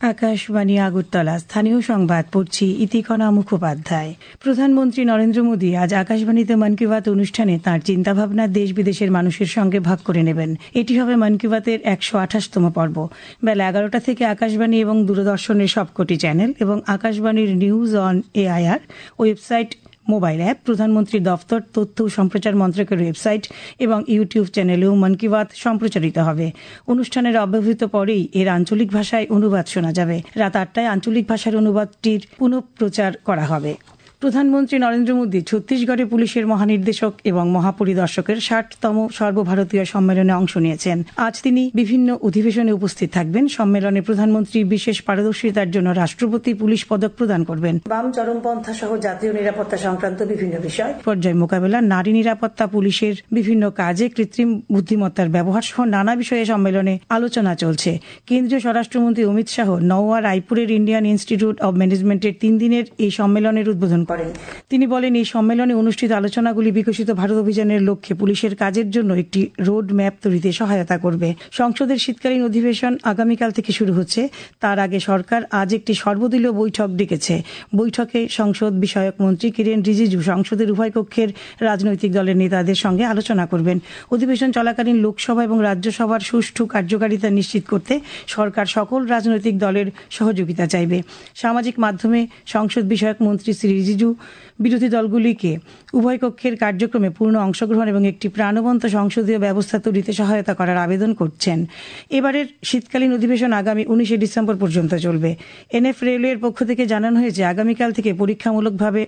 আকাশবাণী আগরতলা স্থানীয় সংবাদ পড়ছি ইতিকণা মুখোপাধ্যায়। প্রধানমন্ত্রী নরেন্দ্র মোদী আজ আকাশবাণীতে মন কি বাত অনুষ্ঠানে তাঁর চিন্তাভাবনা দেশ বিদেশের মানুষের সঙ্গে ভাগ করে নেবেন। এটি হবে মন কি বাতের 128তম পর্ব। বেলা 11টা থেকে আকাশবাণী এবং দূরদর্শনের সবকটি চ্যানেল এবং আকাশবাণীর news on AIR website, mobile app, প্রধানমন্ত্রীর দফতর, তথ্য ও সম্প্রচার মন্ত্রকের ওয়েবসাইট এবং ইউটিউব চ্যানেলেও মন কি বাত সম্প্রচারিত হবে। অনুষ্ঠানের অব্যবহৃত পরেই এর আঞ্চলিক ভাষায় অনুবাদ শোনা যাবে। রাত 8টায় আঞ্চলিক ভাষার অনুবাদটির পুনঃপ্রচার করা হবে। প্রধানমন্ত্রী নরেন্দ্র মোদী ছত্তিশগড়ে পুলিশের মহানির্দেশক এবং মহাপরিদর্শকের 60তম সর্বভারতীয় সম্মেলনে অংশ নিয়েছেন। আজ তিনি বিভিন্ন অধিবেশনে উপস্থিত থাকবেন। সম্মেলনে প্রধানমন্ত্রী বিশেষ পারদর্শিতার জন্য রাষ্ট্রপতি পুলিশ পদক প্রদান করবেন। বাম চরমপন্থা সহ জাতীয় নিরাপত্তা সংক্রান্ত বিভিন্ন বিষয়, পর্যায় মোকাবেলা, নারী নিরাপত্তা, পুলিশের বিভিন্ন কাজে কৃত্রিম বুদ্ধিমত্তার ব্যবহার সহ নানা বিষয়ে সম্মেলনে আলোচনা চলছে। কেন্দ্রীয় স্বরাষ্ট্রমন্ত্রী অমিত শাহ নওয়া রায়পুরের ইন্ডিয়ান ইনস্টিটিউট অব ম্যানেজমেন্টের 3 দিনের এই সম্মেলনের উদ্বোধন করেন। তিনি বলেন, এই সম্মেলনে অনুষ্ঠিত আলোচনাগুলি বিকশিত ভারত অভিযানের লক্ষ্যে পুলিশের কাজের জন্য একটি রোড ম্যাপ তৈরিতে সহায়তা করবে। সংসদের শীতকালীন অধিবেশন আগামীকাল থেকে শুরু হচ্ছে। তার আগে সরকার আজ একটি সর্বদলীয় বৈঠক ডেকেছে। বৈঠকে সংসদ বিষয়ক মন্ত্রী কিরেন রিজিজু সংসদের উভয় কক্ষের রাজনৈতিক দলের নেতাদের সঙ্গে আলোচনা করবেন। অধিবেশন চলাকালীন লোকসভা এবং রাজ্যসভার সুষ্ঠু কার্যকারিতা নিশ্চিত করতে সরকার সকল রাজনৈতিক দলের সহযোগিতা চাইবে। সামাজিক মাধ্যমে সংসদ বিষয়ক মন্ত্রী শ্রী রিজিজু বিরোধী দলগুলিকে উভয় কক্ষের কার্যক্রমে পূর্ণ অংশগ্রহণ এবং একটি প্রাণবন্ত সংসদীয় ব্যবস্থা তৈরিতে সহায়তা করার আবেদন করছেন। এবারের শীতকালীন অধিবেশন আগামী 19শে ডিসেম্বর পর্যন্ত চলবে। এনএফ রেলওয়ের পক্ষ থেকে জানানো হয়েছে, আগামীকাল থেকে পরীক্ষামূলকভাবে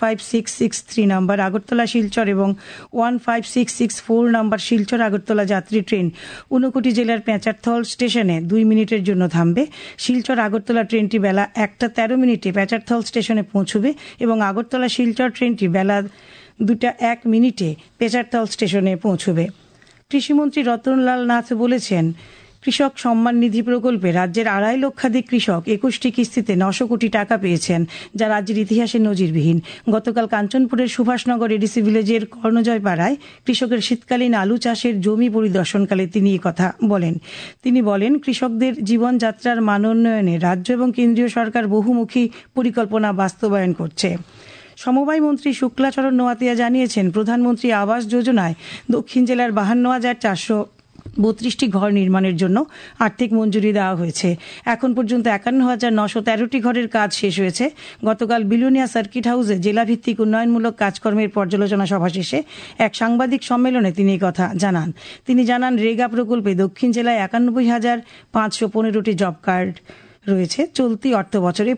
15663 নম্বর আগরতলা শিলচর এবং 15664 নম্বর শিলচর আগরতলা যাত্রী ট্রেন ঊনকোটি জেলার পেঁচারথল স্টেশনে 2 মিনিটের জন্য থামবে। শিলচর আগরতলা ট্রেনটি বেলা 1টা13 পেঁচারথল স্টেশনে পৌঁছবে এবং আগরতলা শিলচর ট্রেনটি বেলা 2টা1 পেঁচারথল স্টেশনে পৌঁছবে। কৃষিমন্ত্রী রতনলাল নাথ বলেছেন, কৃষক সম্মান নিধি প্রকল্পে রাজ্যের 2.5 লক্ষাধিক কৃষক 21টি কিস্তিতে 900 কোটি টাকা পেয়েছেন, যা রাজ্যের ইতিহাসে নজিরবিহীন। গতকাল কাঞ্চনপুরের সুভাষনগর এডিসি ভিলেজের কর্ণজয় পাড়ায় কৃষকের শীতকালীন আলু চাষের জমি পরিদর্শনকালে তিনি কথা বলেন। তিনি বলেন, কৃষকদের জীবনযাত্রার মানোন্নয়নে রাজ্য এবং কেন্দ্রীয় সরকার বহুমুখী পরিকল্পনা বাস্তবায়ন করছে। সমবায় মন্ত্রী শুক্লাচরণ নোয়াতিয়া জানিয়েছেন, প্রধানমন্ত্রী আবাস যোজনায় দক্ষিণ জেলার 52,432টি ঘর নির্মাণের জন্য আর্থিক মঞ্জুরি দেওয়া হয়েছে। এখন পর্যন্ত 51,913টি ঘরের কাজ শেষ হয়েছে। গতকাল বিলোনিয়া সার্কিট হাউসে জেলাভিত্তিক উন্নয়নমূলক কাজকর্মের পর্যালোচনা সভা শেষে এক সাংবাদিক সম্মেলনে তিনি এই কথা জানান। তিনি জানান, রেগা প্রকল্পে দক্ষিণ জেলায় 91,515টি জব কার্ড রয়েছে। চলতি অর্থ বছরে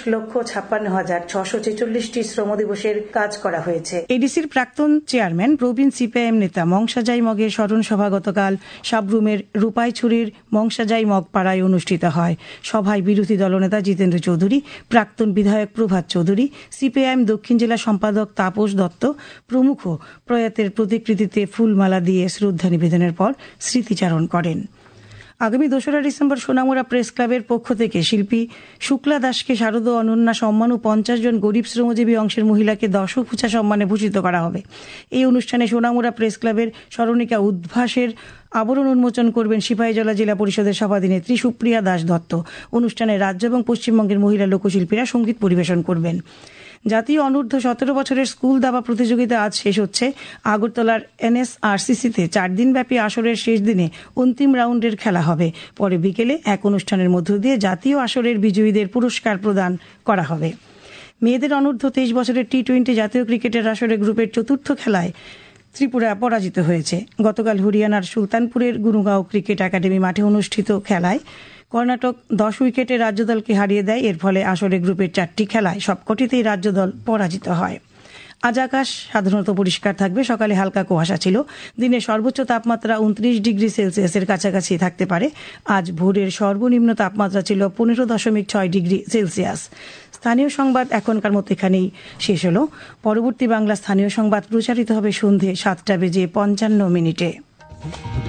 25,56,646টি শ্রম দিবসের কাজ করা হয়েছে। এডিসির প্রাক্তন চেয়ারম্যান প্রবীণ সিপিআইএম নেতা মংসাজাই মগের স্মরণ সভা গতকাল সাবরুমের রূপাইছড়ির মংসাজাই মগ পাড়ায় অনুষ্ঠিত হয়। সভায় বিরোধী দলনেতা জিতেন্দ্র চৌধুরী, প্রাক্তন বিধায়ক প্রভাত চৌধুরী, সিপিআইএম দক্ষিণ জেলা সম্পাদক তাপস দত্ত প্রমুখ প্রয়াতের প্রতিকৃতিতে ফুলমালা দিয়ে শ্রদ্ধা নিবেদনের পর স্মৃতিচারণ করেন। আগামী 2রা ডিসেম্বর সোনামুড়া প্রেস ক্লাবের পক্ষ থেকে শিল্পী শুক্লা দাসকে শারদ অনন্যা সম্মান ও 50 জন গরিব শ্রমজীবী অংশের মহিলাকে দশভূষা সম্মানে ভূষিত করা হবে। এই অনুষ্ঠানে সোনামুড়া প্রেস ক্লাবের স্মরণিকা উদ্ভাসের আবরণ উন্মোচন করবেন সিপাহীজলা জেলা পরিষদের সভাধিনেত্রী সুপ্রিয়া দাস দত্ত। অনুষ্ঠানে রাজ্য এবং পশ্চিমবঙ্গের মহিলা লোকশিল্পীরা সঙ্গীত পরিবেশন করবেন। জাতীয় অনূর্ধ্ব 17 বছরের স্কুল দাবা প্রতিযোগিতা আজ শেষ হচ্ছে। আগরতলার এনএসআরসিসিতে 4 দিনব্যাপী আসরের শেষ দিনে অন্তিম রাউন্ডের খেলা হবে। পরে বিকেলে এক অনুষ্ঠানের মধ্য দিয়ে জাতীয় আসরের বিজয়ীদের পুরস্কার প্রদান করা হবে। মেয়েদের অনূর্ধ্ব 23 বছরের টি-20 জাতীয় ক্রিকেটের আসরে গ্রুপের 4র্থ খেলায় ত্রিপুরা পরাজিত হয়েছে। গতকাল হরিয়ানার সুলতানপুরের গুরুগাঁও ক্রিকেট একাডেমি মাঠে অনুষ্ঠিত খেলায় কর্ণাটক 10 উইকেটে রাজ্য দলকে হারিয়ে দেয়। এর ফলে আসরে গ্রুপের 4টি খেলায় সবকটিতেই রাজ্য দল পরাজিত হয়। আজ আকাশ সাধারণত পরিষ্কার থাকবে। সকালে হালকা কুয়াশা ছিল। দিনের সর্বোচ্চ তাপমাত্রা 29 ডিগ্রি সেলসিয়াসের কাছাকাছি থাকতে পারে। আজ ভোরের সর্বনিম্ন তাপমাত্রা ছিল 15.6 ডিগ্রি সেলসিয়াস। স্থানীয় সংবাদ এখনকার মতো এখানেই শেষ হলো। পরবর্তী বাংলা স্থানীয় সংবাদ প্রচারিত হবে সন্ধে 7টা বেজে 55 মিনিটে।